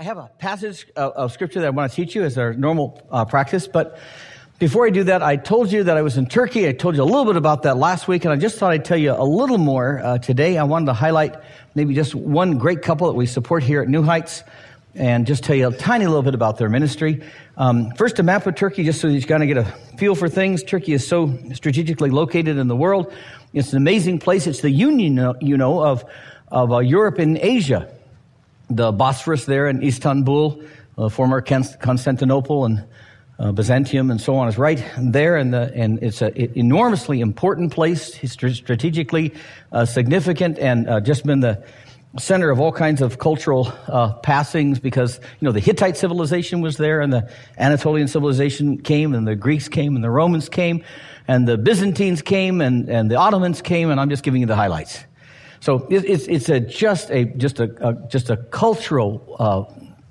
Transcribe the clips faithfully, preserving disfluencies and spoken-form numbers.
I have a passage of, of scripture that I want to teach you as our normal uh, practice, but before I do that, I told you that I was in Turkey. I told you a little bit about that last week, and I just thought I'd tell you a little more uh, today. I wanted to highlight maybe just one great couple that we support here at New Heights, and just tell you a tiny little bit about their ministry. Um, first, a map of Turkey, just so you kind of get a feel for things. Turkey is so strategically located in the world. It's an amazing place. It's the union, you know, of, of uh, Europe and Asia. The Bosphorus there in Istanbul, uh, former Constantinople and uh, Byzantium and so on is right there. And, the, and it's an enormously important place, strategically uh, significant, and uh, just been the center of all kinds of cultural uh, passings because, you know, the Hittite civilization was there, and the Anatolian civilization came, and the Greeks came, and the Romans came, and the Byzantines came, and, and the Ottomans came, and I'm just giving you the highlights. So it, it's it's a just a just a, a just a cultural uh,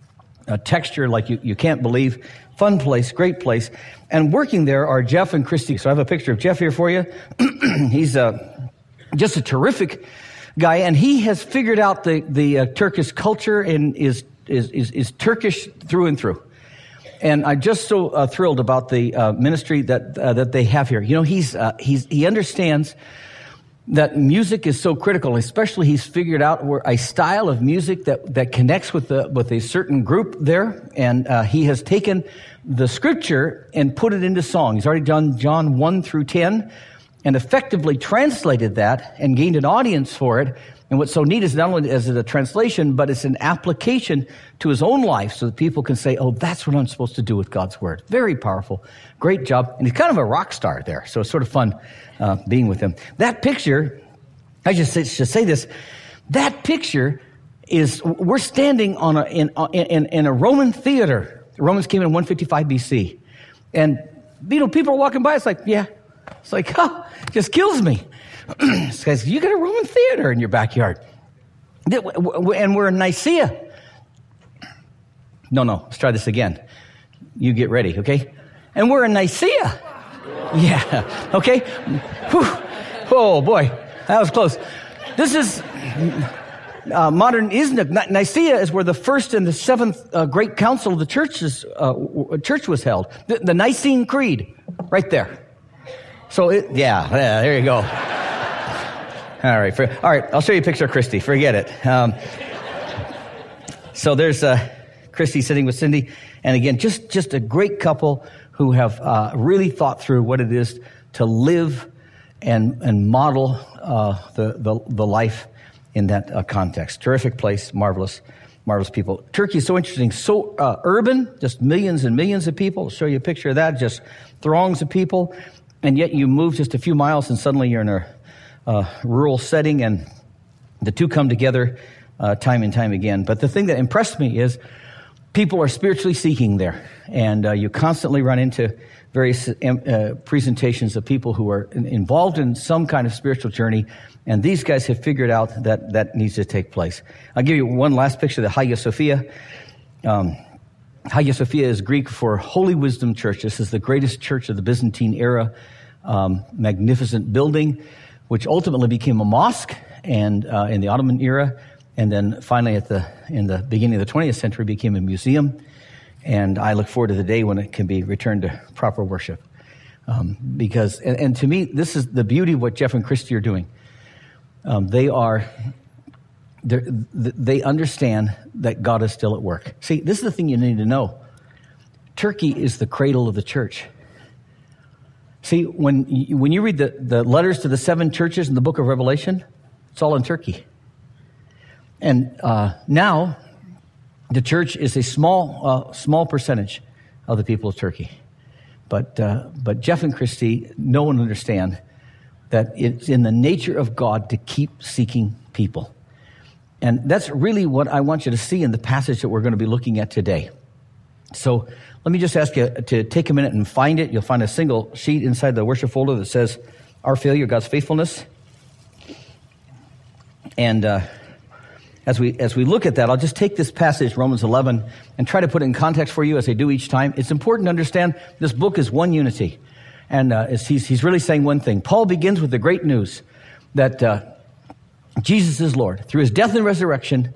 a texture like you, you can't believe. Fun place, great place, and working there are Jeff and Christy. So I have a picture of Jeff here for you. He's uh, just a terrific guy, and he has figured out the the uh, Turkish culture and is is is, is Turkish through and through. And I'm just so uh, thrilled about the uh, ministry that uh, that they have here. You know, he's uh, he's he understands that music is so critical. Especially, he's figured out where a style of music that that connects with the with a certain group there, and uh, he has taken the scripture and put it into song. He's already done John one through ten. And effectively translated that and gained an audience for it. And what's so neat is not only is it a translation, but it's an application to his own life so that people can say, oh, that's what I'm supposed to do with God's word. Very powerful. Great job. And he's kind of a rock star there. So it's sort of fun uh, being with him. That picture, I just say, should say this, that picture is, we're standing on a, in, in, in a Roman theater. The Romans came in one fifty-five B C. And, you know, people are walking by, it's like, yeah. It's like, huh, just kills me. This guy's, you got a Roman theater in your backyard. And we're in Nicaea. No, no, let's try this again. You get ready, okay? And we're in Nicaea. Yeah, okay? Whew. Oh, boy, that was close. This is uh, modern Iznik. Nicaea is where the first and the seventh uh, great council of the churches, uh, church was held. The, the Nicene Creed, right there. So, it, yeah, yeah, there you go. All right, for, all right, I'll show you a picture of Christy. Forget it. Um, so there's uh, Christy sitting with Cindy. And again, just, just a great couple who have uh, really thought through what it is to live and and model uh, the, the, the life in that uh, context. Terrific place, marvelous, marvelous people. Turkey is so interesting, so uh, urban, just millions and millions of people. I'll show you a picture of that, just throngs of people. And yet you move just a few miles and suddenly you're in a uh, rural setting, and the two come together uh, time and time again. But the thing that impressed me is people are spiritually seeking there. And uh, you constantly run into various uh, presentations of people who are in, involved in some kind of spiritual journey. And these guys have figured out that that needs to take place. I'll give you one last picture, the Hagia Sophia. Um, Hagia Sophia is Greek for Holy Wisdom Church. This is the greatest church of the Byzantine era. Um, magnificent building, which ultimately became a mosque, and uh, in the Ottoman era, and then finally at the in the beginning of the twentieth century became a museum. And I look forward to the day when it can be returned to proper worship, um, because and, and to me this is the beauty of what Jeff and Christy are doing. Um, they are. They understand that God is still at work. See, this is the thing you need to know. Turkey is the cradle of the church. See, when you, when you read the, the letters to the seven churches in the book of Revelation, it's all in Turkey. And uh, now, the church is a small uh, small percentage of the people of Turkey. But uh, but Jeff and Christy know and understand that it's in the nature of God to keep seeking people. And that's really what I want you to see in the passage that we're going to be looking at today. So let me just ask you to take a minute and find it. You'll find a single sheet inside the worship folder that says, Our Failure, God's Faithfulness. And uh, as we as we look at that, I'll just take this passage, Romans eleven, and try to put it in context for you as I do each time. It's important to understand this book is one unity. And uh, he's, he's really saying one thing. Paul begins with the great news that uh, Jesus is Lord. Through his death and resurrection,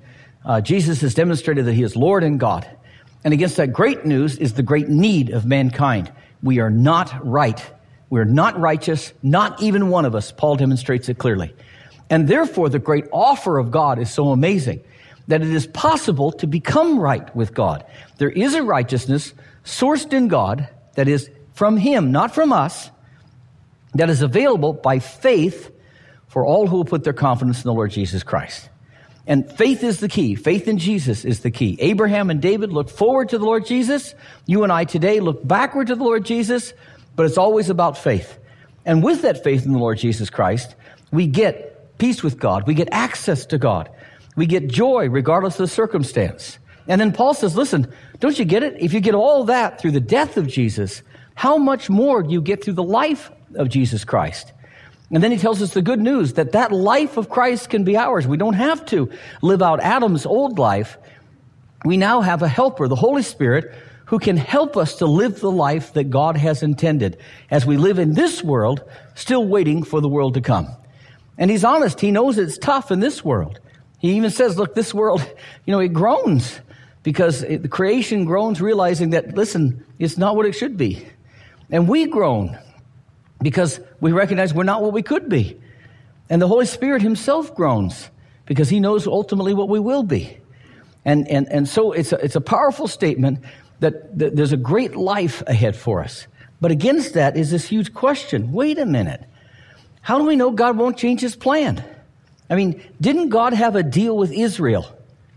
Uh, Jesus has demonstrated that he is Lord and God. And against that great news is the great need of mankind. We are not right. We're not righteous, not even one of us. Paul demonstrates it clearly. And therefore, the great offer of God is so amazing that it is possible to become right with God. There is a righteousness sourced in God that is from him, not from us, that is available by faith for all who will put their confidence in the Lord Jesus Christ. And faith is the key. Faith in Jesus is the key. Abraham and David looked forward to the Lord Jesus. You and I today look backward to the Lord Jesus, but it's always about faith. And with that faith in the Lord Jesus Christ, we get peace with God. We get access to God. We get joy regardless of the circumstance. And then Paul says, listen, don't you get it? If you get all that through the death of Jesus, how much more do you get through the life of Jesus Christ? And then he tells us the good news that that life of Christ can be ours. We don't have to live out Adam's old life. We now have a helper, the Holy Spirit, who can help us to live the life that God has intended as we live in this world, still waiting for the world to come. And he's honest. He knows it's tough in this world. He even says, look, this world, you know, it groans because it, the creation groans, realizing that, listen, it's not what it should be. And we groan because we recognize we're not what we could be. And the Holy Spirit himself groans because he knows ultimately what we will be. And and and so it's a, it's a powerful statement that, that there's a great life ahead for us. But against that is this huge question. Wait a minute. How do we know God won't change his plan? I mean, didn't God have a deal with Israel?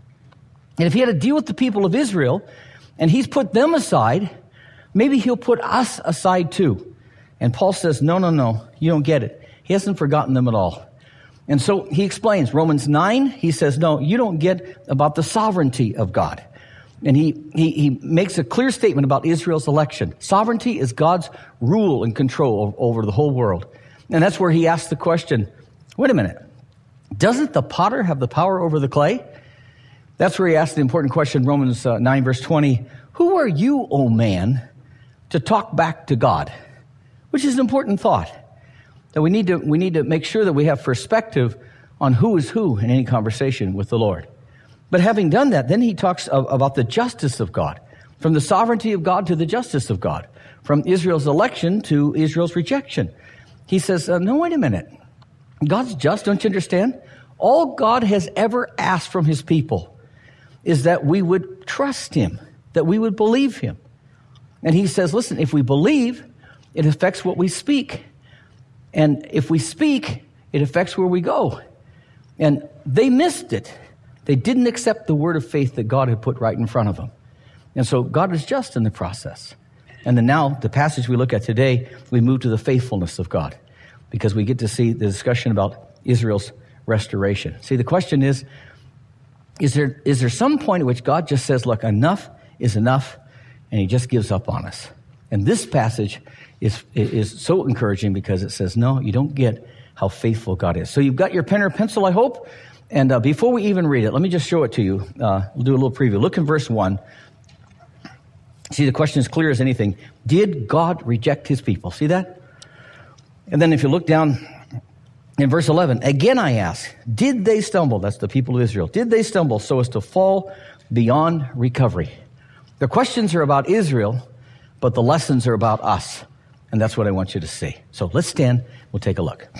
And if he had a deal with the people of Israel and he's put them aside, maybe he'll put us aside too. And Paul says, no, no, no, you don't get it. He hasn't forgotten them at all. And so he explains, Romans nine, he says, no, you don't get about the sovereignty of God. And he, he, he makes a clear statement about Israel's election. Sovereignty is God's rule and control over the whole world. And that's where he asks the question, wait a minute, doesn't the potter have the power over the clay? That's where he asks the important question, Romans uh, nine, verse twenty, who are you, O man, to talk back to God? Which is an important thought, that we need to we need to make sure that we have perspective on who is who in any conversation with the Lord. But having done that, then he talks of, about the justice of God, from the sovereignty of God to the justice of God, from Israel's election to Israel's rejection. He says, uh, no, wait a minute. God's just, don't you understand? All God has ever asked from his people is that we would trust him, that we would believe him. And he says, listen, if we believe, it affects what we speak. And if we speak, it affects where we go. And they missed it. They didn't accept the word of faith that God had put right in front of them. And so God is just in the process. And then now, the passage we look at today, we move to the faithfulness of God, because we get to see the discussion about Israel's restoration. See, the question is, is there is there some point at which God just says, look, enough is enough, and he just gives up on us? And this passage is is so encouraging because it says, no, you don't get how faithful God is. So you've got your pen or pencil, I hope. And uh, before we even read it, let me just show it to you. Uh, we'll do a little preview. Look in verse one. See, the question is clear as anything. Did God reject his people? See that? And then if you look down in verse eleven, again I ask, did they stumble? That's the people of Israel. Did they stumble so as to fall beyond recovery? The questions are about Israel, but the lessons are about us. And that's what I want you to see. So let's stand. We'll take a look.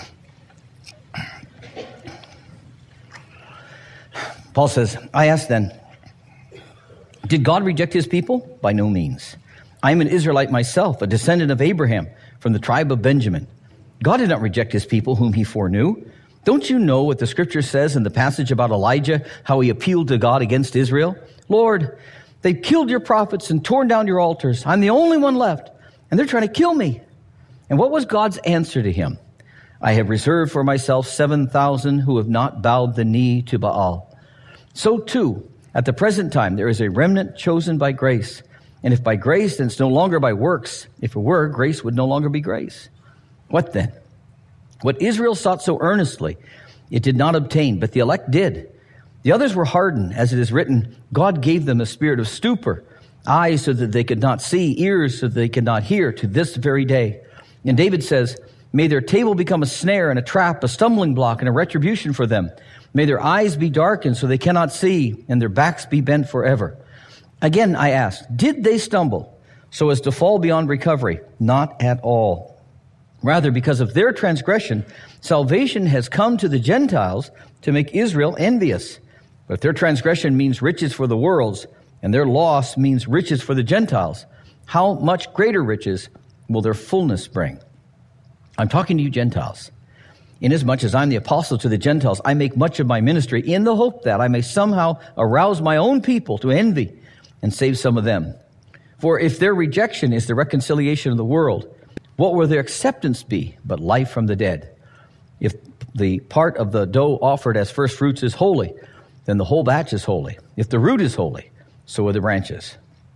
Paul says, I ask then, did God reject his people? By no means. I am an Israelite myself, a descendant of Abraham from the tribe of Benjamin. God did not reject his people whom he foreknew. Don't you know what the scripture says in the passage about Elijah, how he appealed to God against Israel? Lord, they killed your prophets and torn down your altars. I'm the only one left, and they're trying to kill me. And what was God's answer to him? I have reserved for myself seven thousand who have not bowed the knee to Baal. So too, at the present time, there is a remnant chosen by grace. And if by grace, then it's no longer by works. If it were, grace would no longer be grace. What then? What Israel sought so earnestly, it did not obtain, but the elect did. The others were hardened, as it is written, God gave them a spirit of stupor, eyes so that they could not see, ears so that they could not hear, to this very day. And David says, may their table become a snare and a trap, a stumbling block and a retribution for them. May their eyes be darkened so they cannot see, and their backs be bent forever. Again, I ask, did they stumble so as to fall beyond recovery? Not at all. Rather, because of their transgression, salvation has come to the Gentiles to make Israel envious. But if their transgression means riches for the worlds, and their loss means riches for the Gentiles, how much greater riches will their fullness bring? I'm talking to you Gentiles. Inasmuch as I'm the apostle to the Gentiles, I make much of my ministry in the hope that I may somehow arouse my own people to envy and save some of them. For if their rejection is the reconciliation of the world, what will their acceptance be but life from the dead? If the part of the dough offered as first fruits is holy, then the whole batch is holy. If the root is holy, so are the branches.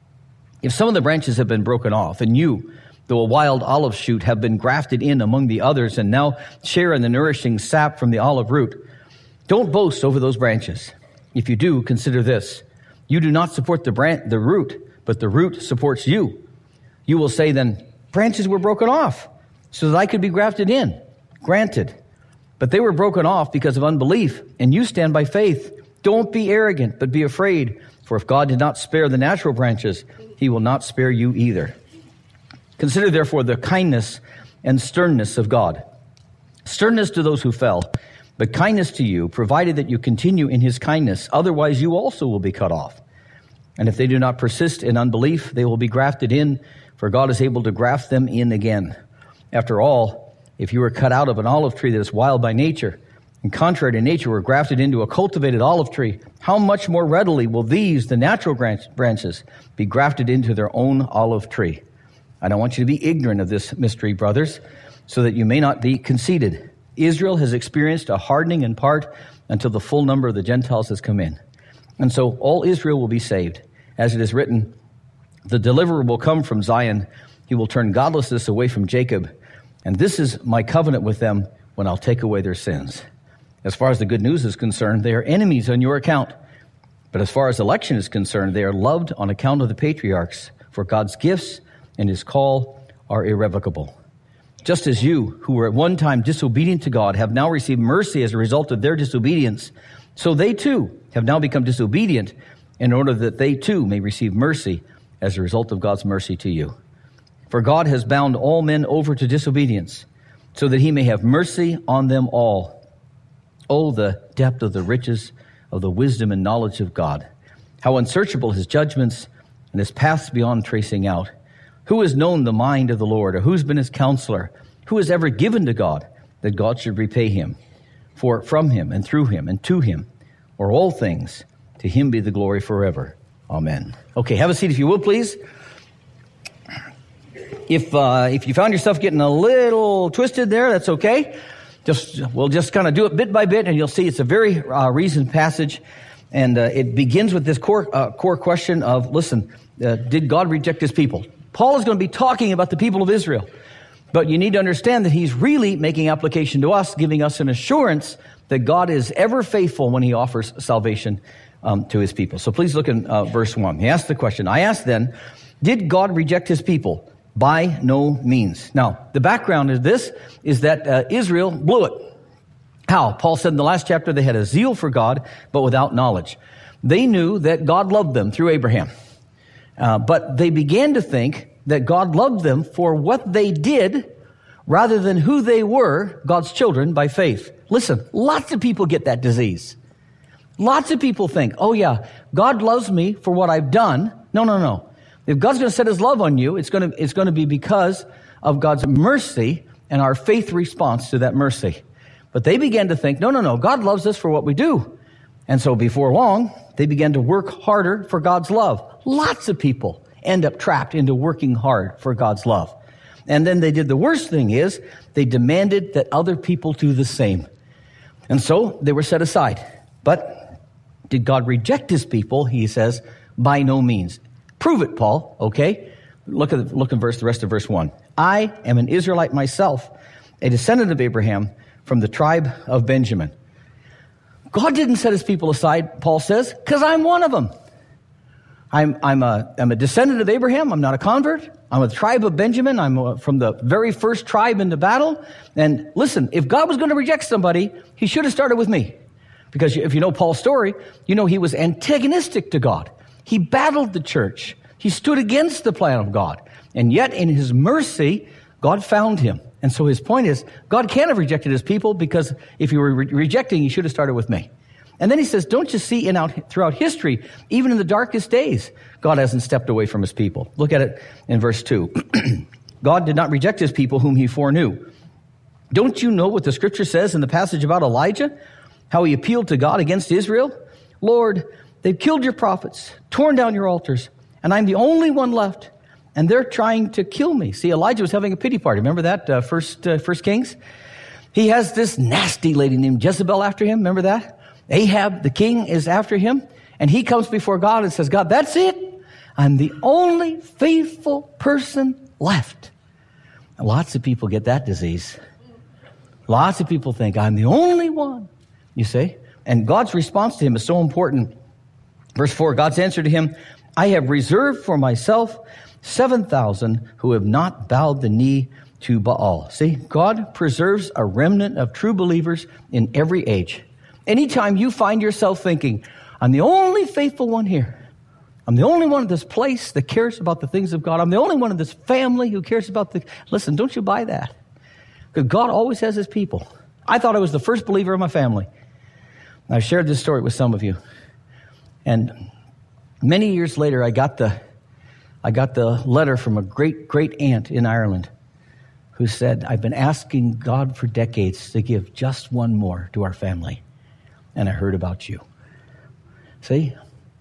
If some of the branches have been broken off, and you, though a wild olive shoot, have been grafted in among the others and now share in the nourishing sap from the olive root, don't boast over those branches. If you do, consider this. You do not support the branch, the root, but the root supports you. You will say then, branches were broken off so that I could be grafted in. Granted. But they were broken off because of unbelief, and you stand by faith. Don't be arrogant, but be afraid. For if God did not spare the natural branches, he will not spare you either. Consider therefore the kindness and sternness of God. Sternness to those who fell, but kindness to you, provided that you continue in his kindness. Otherwise you also will be cut off. And if they do not persist in unbelief, they will be grafted in, for God is able to graft them in again. After all, if you were cut out of an olive tree that is wild by nature, and contrary to nature were grafted into a cultivated olive tree, how much more readily will these, the natural branches, be grafted into their own olive tree? I don't want you to be ignorant of this mystery, brothers, so that you may not be conceited. Israel has experienced a hardening in part until the full number of the Gentiles has come in. And so all Israel will be saved. As it is written, the deliverer will come from Zion. He will turn godlessness away from Jacob. And this is my covenant with them when I'll take away their sins. As far as the good news is concerned, they are enemies on your account. But as far as election is concerned, they are loved on account of the patriarchs, for God's gifts and his call are irrevocable. Just as you, who were at one time disobedient to God, have now received mercy as a result of their disobedience, so they too have now become disobedient in order that they too may receive mercy as a result of God's mercy to you. For God has bound all men over to disobedience, so that he may have mercy on them all. Oh, the depth of the riches of the wisdom and knowledge of God. How unsearchable his judgments and his paths beyond tracing out. Who has known the mind of the Lord, or who's been his counselor? Who has ever given to God that God should repay him? For from him and through him and to him are all things. To him be the glory forever. Amen. Okay, have a seat if you will, please. If uh, if you found yourself getting a little twisted there, that's okay. Just we'll just kind of do it bit by bit, and you'll see it's a very uh, reasoned passage, and uh, it begins with this core uh, core question of: listen, uh, did God reject his people? Paul is going to be talking about the people of Israel, but you need to understand that he's really making application to us, giving us an assurance that God is ever faithful when he offers salvation um, to his people. So please look in uh, verse one. He asked the question: I asked then, did God reject his people? By no means. Now, the background of this is that uh, Israel blew it. How? Paul said in the last chapter they had a zeal for God, but without knowledge. They knew that God loved them through Abraham. Uh, but they began to think that God loved them for what they did rather than who they were, God's children, by faith. Listen, lots of people get that disease. Lots of people think, oh yeah, God loves me for what I've done. No, no, no. If God's going to set his love on you, it's going to, it's going to be because of God's mercy and our faith response to that mercy. But they began to think, no, no, no, God loves us for what we do. And so before long, they began to work harder for God's love. Lots of people end up trapped into working hard for God's love. And then they did the worst thing is they demanded that other people do the same. And so they were set aside. But did God reject his people? He says, by no means. Prove it, Paul, okay? Look at look at verse the rest of verse one. I am an Israelite myself, a descendant of Abraham from the tribe of Benjamin. God didn't set his people aside, Paul says, because I'm one of them. I'm I'm a I'm a descendant of Abraham. I'm not a convert. I'm a tribe of Benjamin. I'm a, from the very first tribe into battle. And listen, if God was going to reject somebody, he should have started with me. Because if you know Paul's story, you know he was antagonistic to God. He battled the church. He stood against the plan of God. And yet in his mercy, God found him. And so his point is, God can't have rejected his people, because if you were re- rejecting, you should have started with me. And then he says, don't you see in out, throughout history, even in the darkest days, God hasn't stepped away from his people. Look at it in verse two. God did not reject his people whom he foreknew. Don't you know what the scripture says in the passage about Elijah? How he appealed to God against Israel? Lord, they've killed your prophets, torn down your altars, and I'm the only one left. And they're trying to kill me. See, Elijah was having a pity party. Remember that, uh, first, uh, First Kings? He has this nasty lady named Jezebel after him. Remember that? Ahab, the king, is after him. And he comes before God and says, God, that's it. I'm the only faithful person left. And lots of people get that disease. Lots of people think, I'm the only one. You see? And God's response to him is so important. Verse four, God's answer to him, I have reserved for myself seven thousand who have not bowed the knee to Baal. See, God preserves a remnant of true believers in every age. Anytime you find yourself thinking, I'm the only faithful one here. I'm the only one in this place that cares about the things of God. I'm the only one in this family who cares about the... Listen, don't you buy that. Because God always has his people. I thought I was the first believer in my family. I've shared this story with some of you. And many years later, I got the... I got the letter from a great, great aunt in Ireland who said, I've been asking God for decades to give just one more to our family. And I heard about you. See,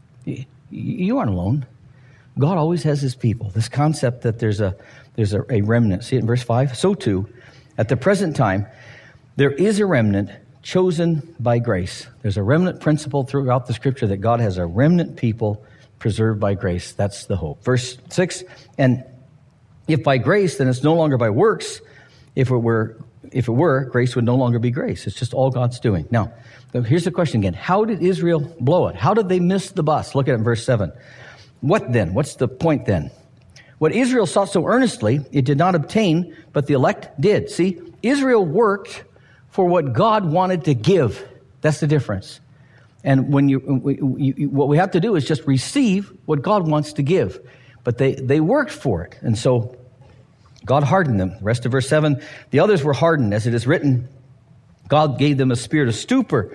you aren't alone. God always has his people. This concept that there's a there's a, a remnant. See it in verse five? So too, at the present time, there is a remnant chosen by grace. There's a remnant principle throughout the scripture that God has a remnant people preserved by grace. That's the hope. Verse six, and if by grace, then it's no longer by works. If it were, if it were, grace would no longer be grace. It's just all God's doing. Now, here's the question again. How did Israel blow it? How did they miss the bus? Look at it in verse seven. What then? What's the point then? What Israel sought so earnestly, it did not obtain, but the elect did. See, Israel worked for what God wanted to give. That's the difference. And when you, you, what we have to do is just receive what God wants to give. But they, they worked for it. And so God hardened them. The rest of verse seven, the others were hardened, as it is written, God gave them a spirit of stupor,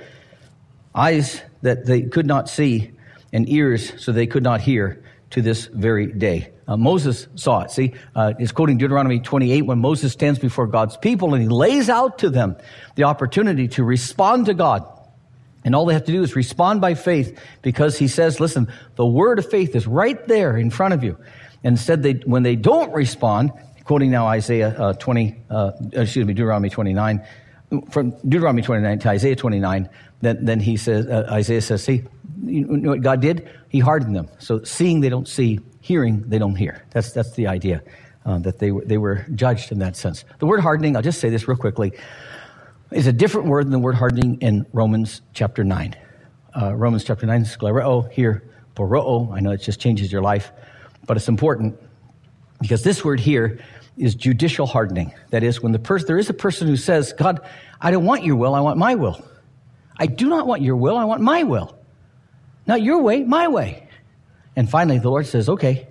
eyes that they could not see, and ears so they could not hear, to this very day. Uh, Moses saw it. See, uh, he's quoting Deuteronomy twenty-eight when Moses stands before God's people and he lays out to them the opportunity to respond to God. And all they have to do is respond by faith, because he says, listen, the word of faith is right there in front of you. And instead, they, when they don't respond, quoting now Isaiah uh, twenty, uh, excuse me, Deuteronomy twenty-nine, from Deuteronomy twenty-nine to Isaiah twenty-nine, then, then he says, uh, Isaiah says, see, you know what God did? He hardened them. So seeing they don't see, hearing they don't hear. That's that's the idea, uh, that they were, they were judged in that sense. The word hardening, I'll just say this real quickly, is a different word than the word hardening in Romans chapter nine. Uh, Romans chapter nine, sklereo, here, poroo. I know it just changes your life, but it's important because this word here is judicial hardening. That is, when the person, there is a person who says, God, I don't want your will, I want my will. I do not want your will, I want my will. Not your way, my way. And finally, the Lord says, okay,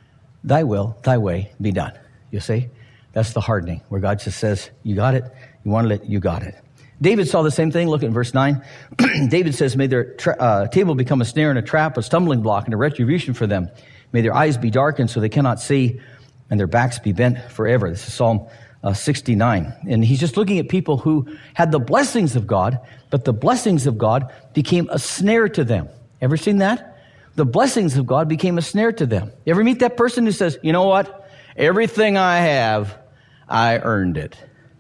thy will, thy way be done. You see? That's the hardening, where God just says, you got it, you wanted it, you got it. David saw the same thing. Look at verse nine. David says, may their tra- uh, table become a snare and a trap, a stumbling block and a retribution for them. May their eyes be darkened so they cannot see, and their backs be bent forever. This is Psalm uh, sixty-nine. And he's just looking at people who had the blessings of God, but the blessings of God became a snare to them. Ever seen that? The blessings of God became a snare to them. You ever meet that person who says, you know what? Everything I have, I earned it.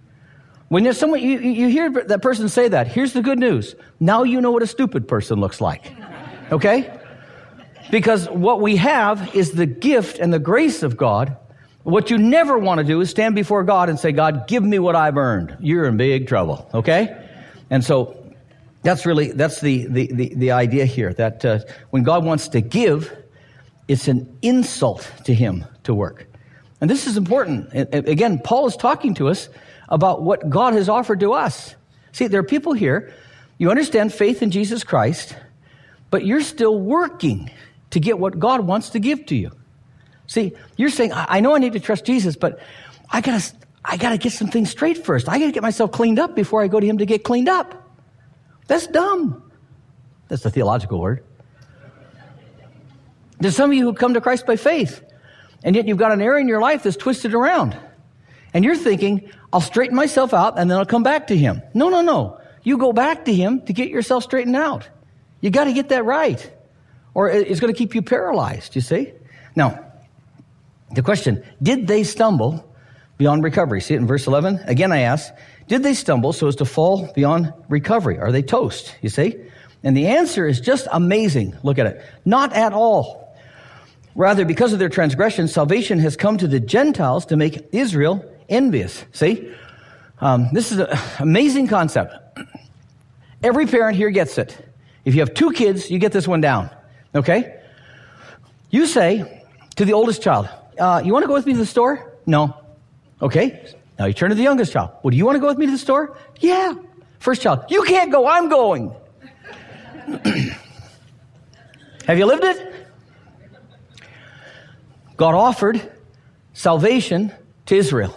When there's someone, you, you hear that person say that, here's the good news. Now you know what a stupid person looks like. Okay? Because what we have is the gift and the grace of God. What you never want to do is stand before God and say, God, give me what I've earned. You're in big trouble. Okay? And so that's really, that's the, the, the, the idea here, that uh, when God wants to give, it's an insult to him to work. And this is important. Again, Paul is talking to us about what God has offered to us. See, there are people here You understand faith in Jesus Christ, but you're still working to get what God wants to give to you. See, you're saying, I, I know I need to trust Jesus, but I gotta, I gotta get some things straight first. I gotta get myself cleaned up before I go to him to get cleaned up. That's dumb. That's the theological word. There's some of you who come to Christ by faith, and yet you've got an area in your life that's twisted around. And you're thinking, I'll straighten myself out and then I'll come back to him. No, no, no. You go back to him to get yourself straightened out. You got to get that right, or it's going to keep you paralyzed, you see? Now, the question, did they stumble beyond recovery? See it in verse eleven? Again, I ask, did they stumble so as to fall beyond recovery? Are they toast, you see? And the answer is just amazing. Look at it. Not at all. Rather, because of their transgression, salvation has come to the Gentiles to make Israel envious. See? Um, this is an amazing concept. Every parent here gets it. If you have two kids, you get this one down. Okay? You say to the oldest child, uh, you want to go with me to the store? No. Okay. Now you turn to the youngest child. Well, do you want to go with me to the store? Yeah. First child, you can't go, I'm going. Have you lived it? God offered salvation to Israel.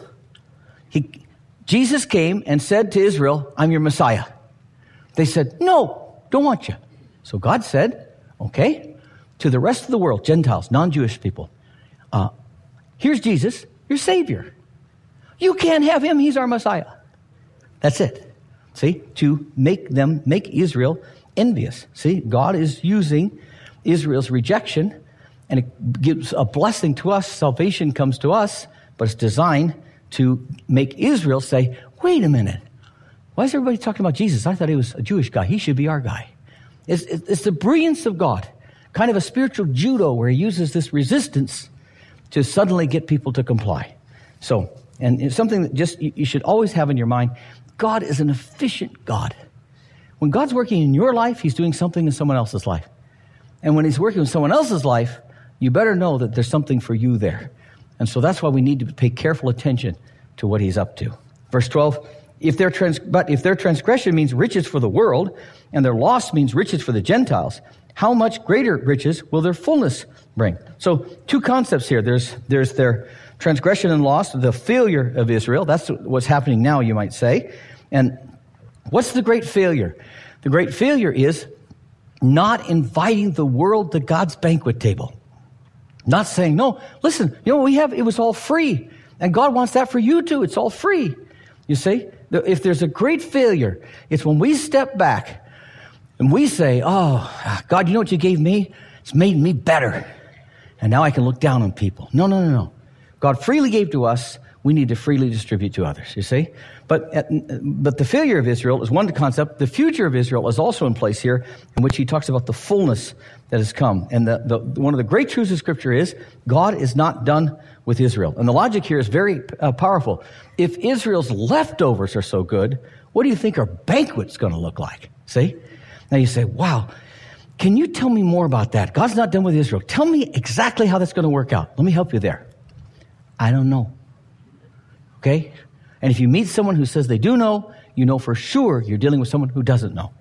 He, Jesus came and said to Israel, I'm your Messiah. They said, no, don't want you. So God said, okay, to the rest of the world, Gentiles, non-Jewish people, uh, here's Jesus, your Savior. You can't have him, he's our Messiah. That's it. See, to make them, make Israel envious. See, God is using Israel's rejection, and it gives a blessing to us. Salvation comes to us, but it's designed to make Israel say, wait a minute. Why is everybody talking about Jesus? I thought he was a Jewish guy. He should be our guy. It's, it's the brilliance of God, kind of a spiritual judo where he uses this resistance to suddenly get people to comply. So, and it's something that just you should always have in your mind. God is an efficient God. When God's working in your life, he's doing something in someone else's life. And when he's working in someone else's life, you better know that there's something for you there. And so that's why we need to pay careful attention to what he's up to. Verse twelve, if their trans- but if their transgression means riches for the world, and their loss means riches for the Gentiles, how much greater riches will their fullness bring? So two concepts here. There's, there's their transgression and loss, the failure of Israel. That's what's happening now, you might say. And what's the great failure? The great failure is not inviting the world to God's banquet table. Not saying, no, listen, you know what we have? It was all free. And God wants that for you too. It's all free. You see? If there's a great failure, it's when we step back and we say, oh, God, you know what you gave me? It's made me better. And now I can look down on people. No, no, no, no. God freely gave to us. We need to freely distribute to others, you see? But but the failure of Israel is one concept. The future of Israel is also in place here, in which he talks about the fullness that has come. And the, the one of the great truths of Scripture is God is not done with Israel. And the logic here is very uh, powerful. If Israel's leftovers are so good, what do you think our banquet's going to look like? See? Now you say, wow, can you tell me more about that? God's not done with Israel. Tell me exactly how that's going to work out. Let me help you there. I don't know. Okay? And if you meet someone who says they do know, you know for sure you're dealing with someone who doesn't know.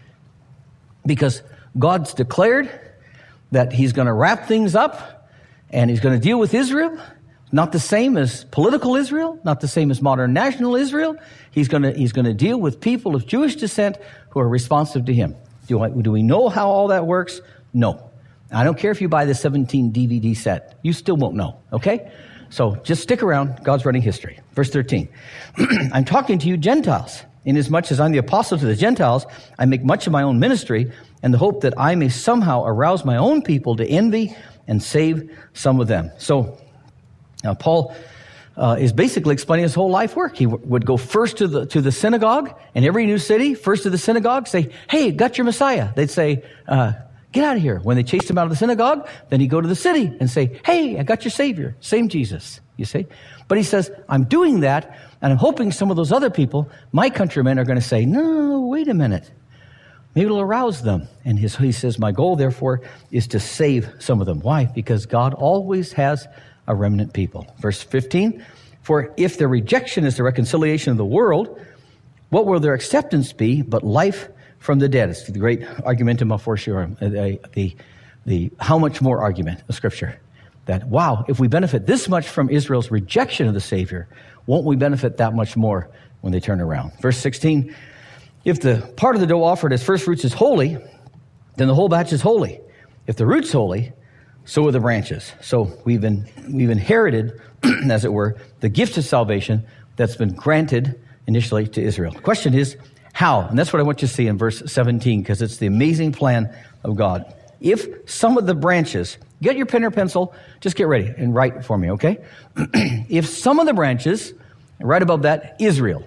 Because God's declared that he's going to wrap things up and he's going to deal with Israel. Not the same as political Israel, not the same as modern national Israel. He's going to, he's going to deal with people of Jewish descent who are responsive to him. Do, I, do we know how all that works? No. I don't care if you buy the seventeen D V D set. You still won't know, okay? So just stick around. God's running history. Verse thirteen. I'm talking to you Gentiles. Inasmuch as I'm the apostle to the Gentiles, I make much of my own ministry in the hope that I may somehow arouse my own people to envy and save some of them. So now Paul uh, is basically explaining his whole life work. He w- would go first to the to the synagogue in every new city, first to the synagogue, say, hey, got your Messiah. They'd say, uh, get out of here. When they chased him out of the synagogue, then he'd go to the city and say, hey, I got your Savior. Same Jesus, you see. But he says, I'm doing that, and I'm hoping some of those other people, my countrymen, are going to say, no, wait a minute. Maybe it'll arouse them. And his, he says, my goal, therefore, is to save some of them. Why? Because God always has a remnant people. Verse fifteen, for if their rejection is the reconciliation of the world, what will their acceptance be but life from the dead. It's the great argumentum a fortiori, the, the, the how much more argument of Scripture. That, wow, if we benefit this much from Israel's rejection of the Savior, won't we benefit that much more when they turn around? Verse sixteen, if the part of the dough offered as first fruits is holy, then the whole batch is holy. If the root's holy, so are the branches. So we've been, we've inherited, as it were, the gift of salvation that's been granted initially to Israel. The question is, how? And that's what I want you to see in verse seventeen, because it's the amazing plan of God. If some of the branches, get your pen or pencil, just get ready and write for me, okay? If some of the branches, right above that, Israel.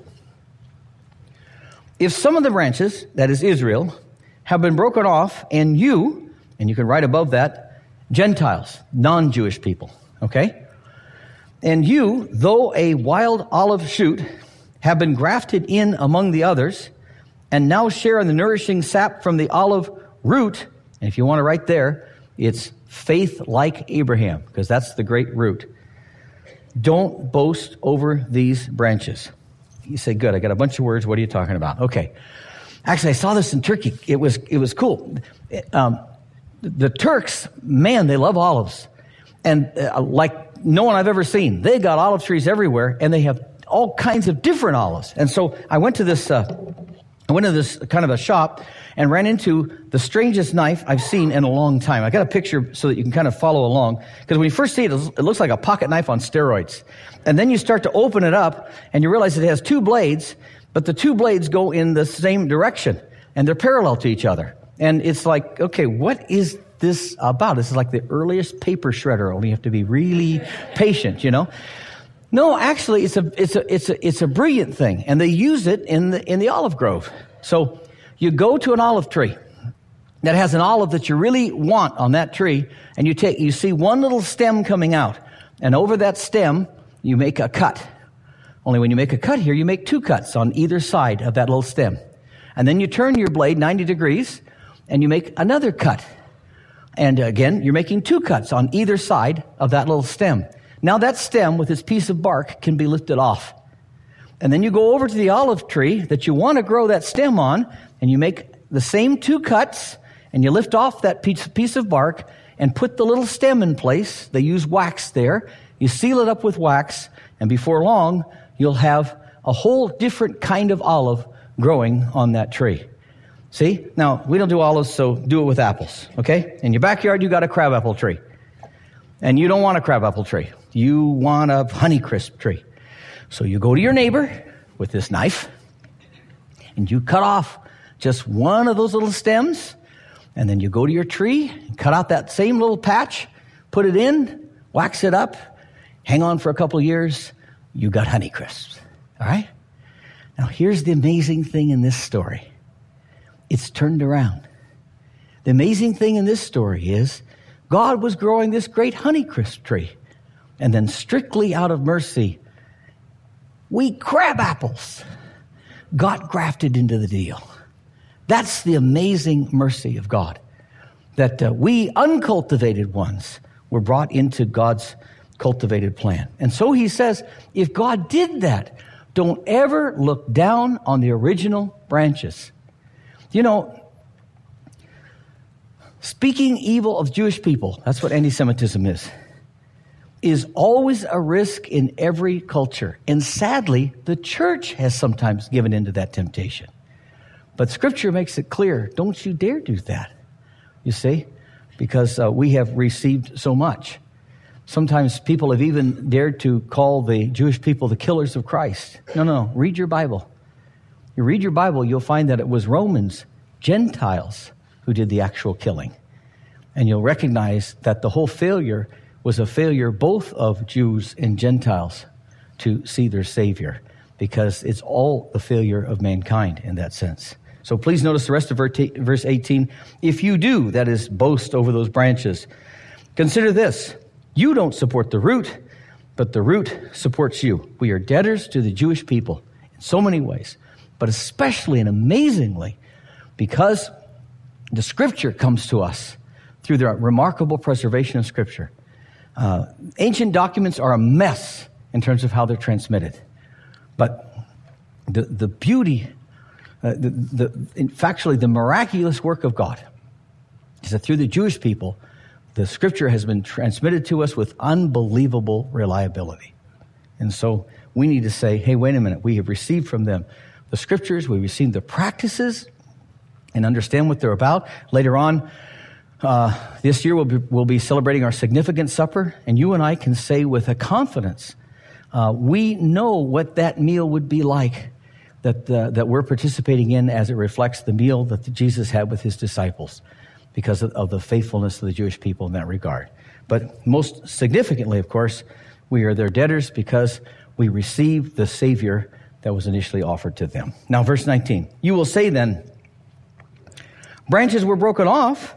If some of the branches, that is Israel, have been broken off, and you, and you can write above that, Gentiles, non-Jewish people, okay? And you, though a wild olive shoot, have been grafted in among the others, and now share in the nourishing sap from the olive root. And if you want to write there, it's faith like Abraham, because that's the great root. Don't boast over these branches. You say, good, I got a bunch of words. What are you talking about? Okay. Actually, I saw this in Turkey. It was it was cool. Um, the Turks, man, they love olives. And uh, like no one I've ever seen. They got olive trees everywhere, and they have all kinds of different olives. And so I went to this... Uh, I went to this kind of a shop and ran into the strangest knife I've seen in a long time. I got a picture so that you can kind of follow along. Because when you first see it, it looks like a pocket knife on steroids. And then you start to open it up and you realize it has two blades, but the two blades go in the same direction and they're parallel to each other. And it's like, okay, what is this about? This is like the earliest paper shredder, only you have to be really patient, you know? No, actually, it's a it's a it's a it's a brilliant thing, and they use it in the in the olive grove. So you go to an olive tree that has an olive that you really want on that tree, and you take you see one little stem coming out, and over that stem you make a cut. Only when you make a cut here, you make two cuts on either side of that little stem, and then you turn your blade ninety degrees, and you make another cut, and again you're making two cuts on either side of that little stem. Now that stem with its piece of bark can be lifted off. And then you go over to the olive tree that you want to grow that stem on, and you make the same two cuts, and you lift off that piece, piece of bark and put the little stem in place. They use wax there. You seal it up with wax, and before long, you'll have a whole different kind of olive growing on that tree. See? Now, we don't do olives, so do it with apples, okay? In your backyard, you got a crabapple tree. And you don't want a crabapple tree. You want a Honeycrisp tree. So you go to your neighbor with this knife, and you cut off just one of those little stems, and then you go to your tree, cut out that same little patch, put it in, wax it up, hang on for a couple of years, you got Honeycrisps. All right? Now here's the amazing thing in this story. It's turned around. The amazing thing in this story is God was growing this great Honeycrisp tree. And then strictly out of mercy, we crab apples got grafted into the deal. That's the amazing mercy of God. That uh, we uncultivated ones were brought into God's cultivated plan. And so he says, if God did that, don't ever look down on the original branches. You know, speaking evil of Jewish people, that's what anti-Semitism is, is always a risk in every culture. And sadly, the church has sometimes given into that temptation. But Scripture makes it clear, don't you dare do that, you see, because uh, we have received so much. Sometimes people have even dared to call the Jewish people the killers of Christ. No, no, read your Bible. You read your Bible, you'll find that it was Romans, Gentiles, who did the actual killing. And you'll recognize that the whole failure was a failure both of Jews and Gentiles to see their Savior, because it's all the failure of mankind in that sense. So please notice the rest of verse eighteen. If you do, that is, boast over those branches, consider this. You don't support the root, but the root supports you. We are debtors to the Jewish people in so many ways, but especially and amazingly because the Scripture comes to us through the remarkable preservation of Scripture. Uh, ancient documents are a mess in terms of how they're transmitted. But the, the beauty Uh, the, the, in, factually, the miraculous work of God is that through the Jewish people, the Scripture has been transmitted to us with unbelievable reliability. And so we need to say, hey, wait a minute, we have received from them the Scriptures, we received the practices, and understand what they're about. Later on, uh, this year we'll be, we'll be celebrating our significant supper, and you and I can say with a confidence, uh, we know what that meal would be like that uh, that we're participating in as it reflects the meal that Jesus had with his disciples because of, of the faithfulness of the Jewish people in that regard. But most significantly, of course, we are their debtors because we received the Savior that was initially offered to them. Now, verse nineteen, you will say then, branches were broken off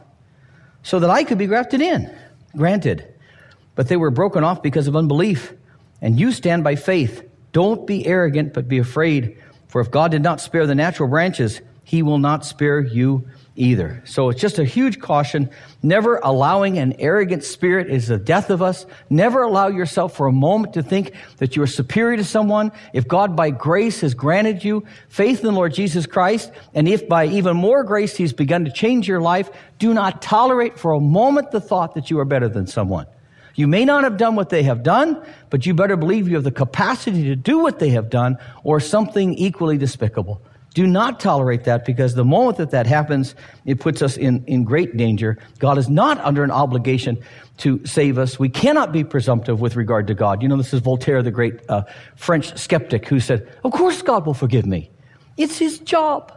so that I could be grafted in. Granted, but they were broken off because of unbelief, and you stand by faith. Don't be arrogant, but be afraid. For if God did not spare the natural branches, he will not spare you either. So it's just a huge caution. Never allowing an arrogant spirit is the death of us. Never allow yourself for a moment to think that you are superior to someone. If God by grace has granted you faith in the Lord Jesus Christ, and if by even more grace he's begun to change your life, do not tolerate for a moment the thought that you are better than someone. You may not have done what they have done, but you better believe you have the capacity to do what they have done or something equally despicable. Do not tolerate that, because the moment that that happens, it puts us in, in great danger. God is not under an obligation to save us. We cannot be presumptive with regard to God. You know, this is Voltaire, the great uh, French skeptic, who said, of course God will forgive me. It's his job.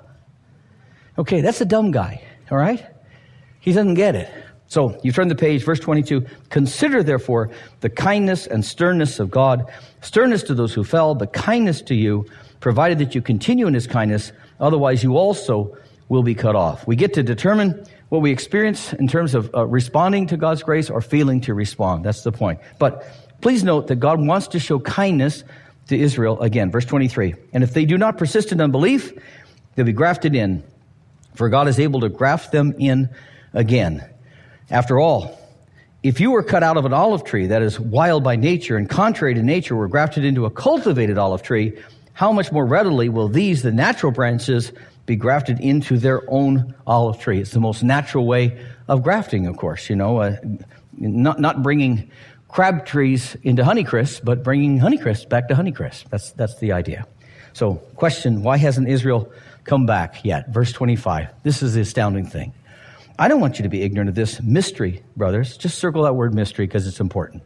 Okay, that's a dumb guy, all right? He doesn't get it. So you turn the page, verse twenty-two. Consider, therefore, the kindness and sternness of God, sternness to those who fell, but kindness to you, provided that you continue in his kindness, otherwise you also will be cut off. We get to determine what we experience in terms of uh, responding to God's grace or failing to respond. That's the point. But please note that God wants to show kindness to Israel. Again, verse twenty-three. And if they do not persist in unbelief, they'll be grafted in, for God is able to graft them in again. After all, if you were cut out of an olive tree that is wild by nature and contrary to nature were grafted into a cultivated olive tree, how much more readily will these, the natural branches, be grafted into their own olive tree? It's the most natural way of grafting, of course, you know, uh, not, not bringing crab trees into Honeycrisp, but bringing Honeycrisp back to Honeycrisp. That's, that's the idea. So, question, why hasn't Israel come back yet? Verse twenty-five. This is the astounding thing. I don't want you to be ignorant of this mystery, brothers. Just circle that word mystery because it's important.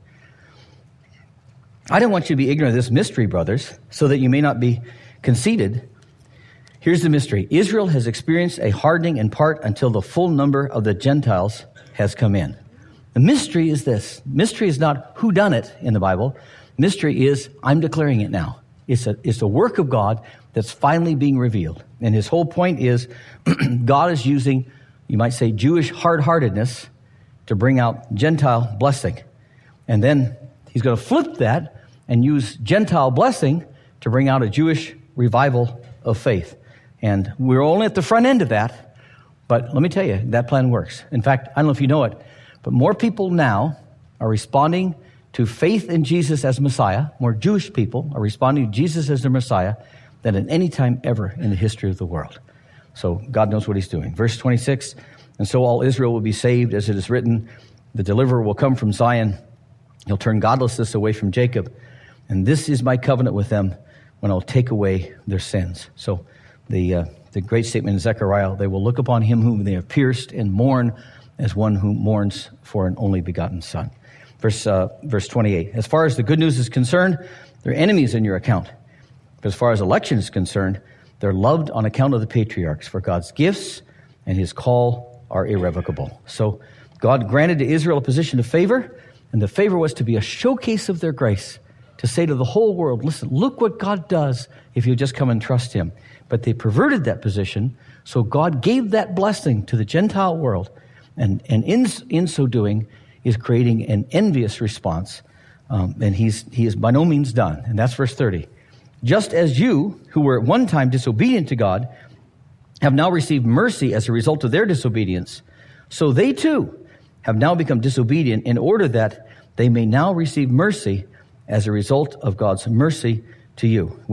I don't want you to be ignorant of this mystery, brothers, so that you may not be conceited. Here's the mystery. Israel has experienced a hardening in part until the full number of the Gentiles has come in. The mystery is this. Mystery is not who done it in the Bible. Mystery is I'm declaring it now. It's a, it's a work of God that's finally being revealed. And his whole point is God is using, you might say, Jewish hard-heartedness to bring out Gentile blessing. And then he's going to flip that and use Gentile blessing to bring out a Jewish revival of faith. And we're only at the front end of that. But let me tell you, that plan works. In fact, I don't know if you know it, but more people now are responding to faith in Jesus as Messiah. More Jewish people are responding to Jesus as their Messiah than at any time ever in the history of the world. So God knows what he's doing. Verse twenty-six, and so all Israel will be saved, as it is written, the deliverer will come from Zion. He'll turn godlessness away from Jacob. And this is my covenant with them when I'll take away their sins. So the uh, the great statement in Zechariah, they will look upon him whom they have pierced and mourn as one who mourns for an only begotten son. Verse, uh, verse twenty-eight, as far as the good news is concerned, they're enemies in your account. But as far as election is concerned, they're loved on account of the patriarchs, for God's gifts and his call are irrevocable. So God granted to Israel a position of favor, and the favor was to be a showcase of their grace, to say to the whole world, listen, look what God does if you just come and trust him. But they perverted that position, so God gave that blessing to the Gentile world, and, and in, in so doing is creating an envious response, um, and he's he is by no means done. And that's verse thirty. Just as you, who were at one time disobedient to God, have now received mercy as a result of their disobedience, so they too have now become disobedient in order that they may now receive mercy as a result of God's mercy to you. When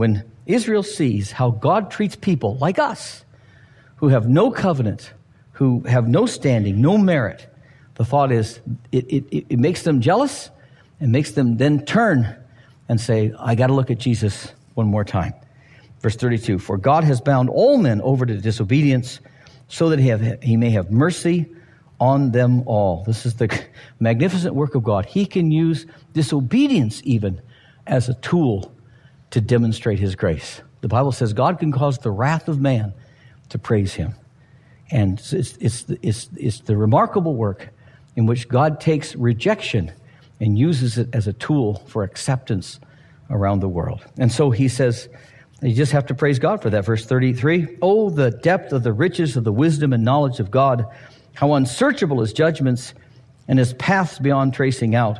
Israel sees how God treats people like us, who have no covenant, who have no standing, no merit, the thought is it, it, it makes them jealous and makes them then turn and say, I got to look at Jesus one more time. Verse thirty-two, for God has bound all men over to disobedience so that he, have, he may have mercy on them all. This is the magnificent work of God. He can use disobedience even as a tool to demonstrate his grace. The Bible says God can cause the wrath of man to praise him. And it's, it's, it's, it's the remarkable work in which God takes rejection and uses it as a tool for acceptance around the world. And so he says, you just have to praise God for that. Verse thirty-three, oh, the depth of the riches of the wisdom and knowledge of God, how unsearchable his judgments and his paths beyond tracing out.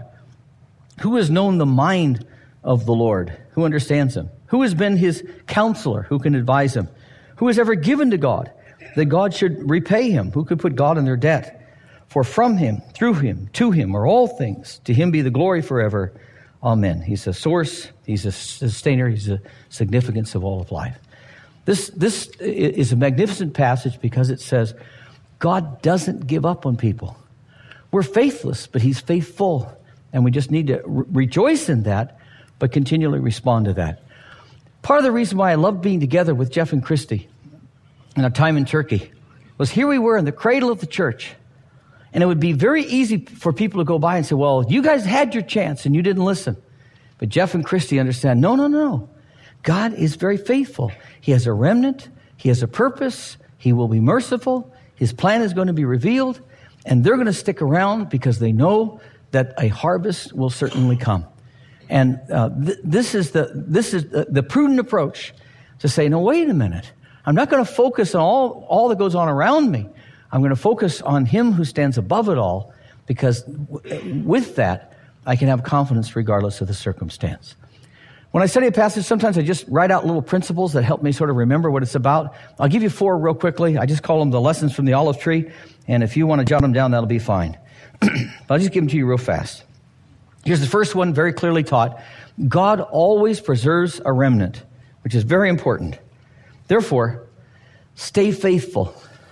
Who has known the mind of the Lord? Who understands him? Who has been his counselor? Who can advise him? Who has ever given to God that God should repay him? Who could put God in their debt? For from him, through him, to him are all things. To him be the glory forever. Amen. He's a source. He's a sustainer. He's a significance of all of life. This, this is a magnificent passage because it says God doesn't give up on people. We're faithless, but he's faithful. And we just need to re- rejoice in that, but continually respond to that. Part of the reason why I love being together with Jeff and Christy in our time in Turkey was here we were in the cradle of the church. And it would be very easy for people to go by and say, well, you guys had your chance and you didn't listen. But Jeff and Christy understand, no, no, no. God is very faithful. He has a remnant. He has a purpose. He will be merciful. His plan is going to be revealed. And they're going to stick around because they know that a harvest will certainly come. And uh, th- this is the this is the, the prudent approach to say, no, wait a minute. I'm not going to focus on all, all that goes on around me. I'm going to focus on him who stands above it all, because w- with that, I can have confidence regardless of the circumstance. When I study a passage, sometimes I just write out little principles that help me sort of remember what it's about. I'll give you four real quickly. I just call them the lessons from the olive tree. And if you want to jot them down, that'll be fine. But I'll just give them to you real fast. Here's the first one, very clearly taught. God always preserves a remnant, which is very important. Therefore, stay faithful.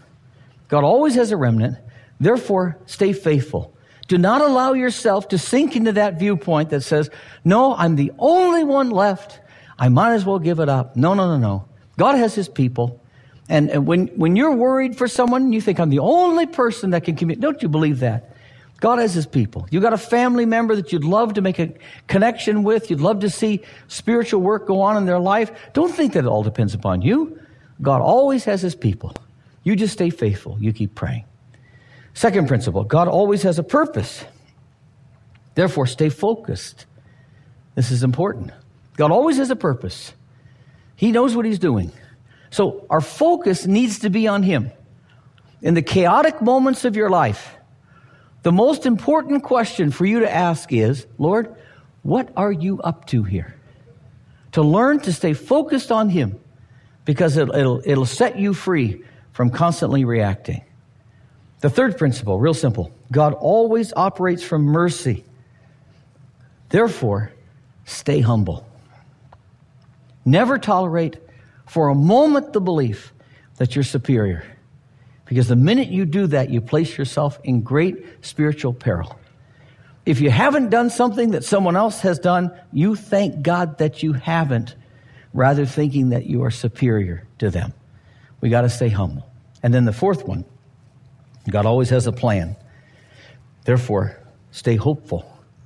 God always has a remnant. Therefore, stay faithful. Do not allow yourself to sink into that viewpoint that says, no, I'm the only one left. I might as well give it up. No, no, no, no. God has his people. And, and when, when you're worried for someone, you think, I'm the only person that can communicate. Don't you believe that? God has his people. You got a family member that you'd love to make a connection with. You'd love to see spiritual work go on in their life. Don't think that it all depends upon you. God always has his people. You just stay faithful. You keep praying. Second principle, God always has a purpose. Therefore, stay focused. This is important. God always has a purpose. He knows what he's doing. So our focus needs to be on him. In the chaotic moments of your life, the most important question for you to ask is, Lord, what are you up to here? To learn to stay focused on him, because it'll, it'll, it'll set you free from constantly reacting. The third principle, real simple. God always operates from mercy. Therefore, stay humble. Never tolerate for a moment the belief that you're superior. Because the minute you do that, you place yourself in great spiritual peril. If you haven't done something that someone else has done, you thank God that you haven't, rather thinking that you are superior to them. We got to stay humble. And then the fourth one, God always has a plan. Therefore, stay hopeful.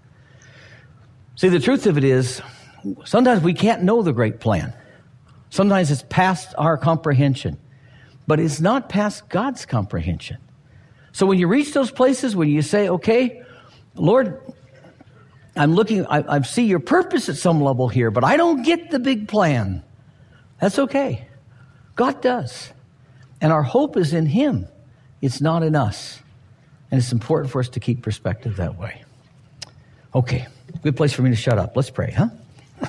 See, the truth of it is, sometimes we can't know the great plan. Sometimes it's past our comprehension. But it's not past God's comprehension. So when you reach those places where you say, okay, Lord, I'm looking, I, I see your purpose at some level here, but I don't get the big plan. That's okay. God does. And our hope is in him. It's not in us. And it's important for us to keep perspective that way. Okay, good place for me to shut up. Let's pray, huh?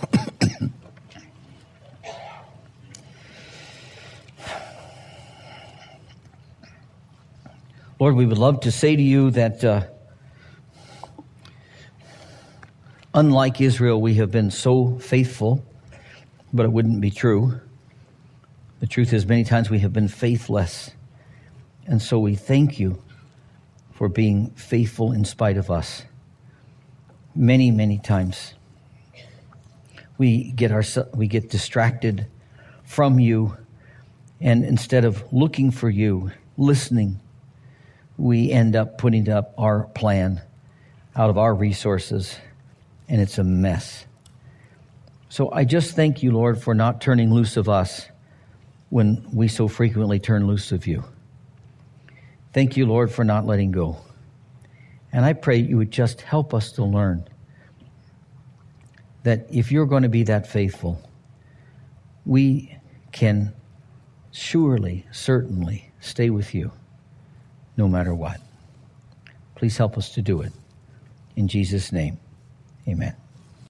Lord, we would love to say to you that uh, unlike Israel, we have been so faithful but it wouldn't be true. The truth is, many times we have been faithless. And so we thank you for being faithful in spite of us. Many, many times we get our, we get distracted from you, and instead of looking for you, listening, we end up putting up our plan out of our resources, and it's a mess. So I just thank you, Lord, for not turning loose of us when we so frequently turn loose of you. Thank you, Lord, for not letting go. And I pray you would just help us to learn that if you're going to be that faithful, we can surely, certainly stay with you no matter what. Please help us to do it. In Jesus' name, amen.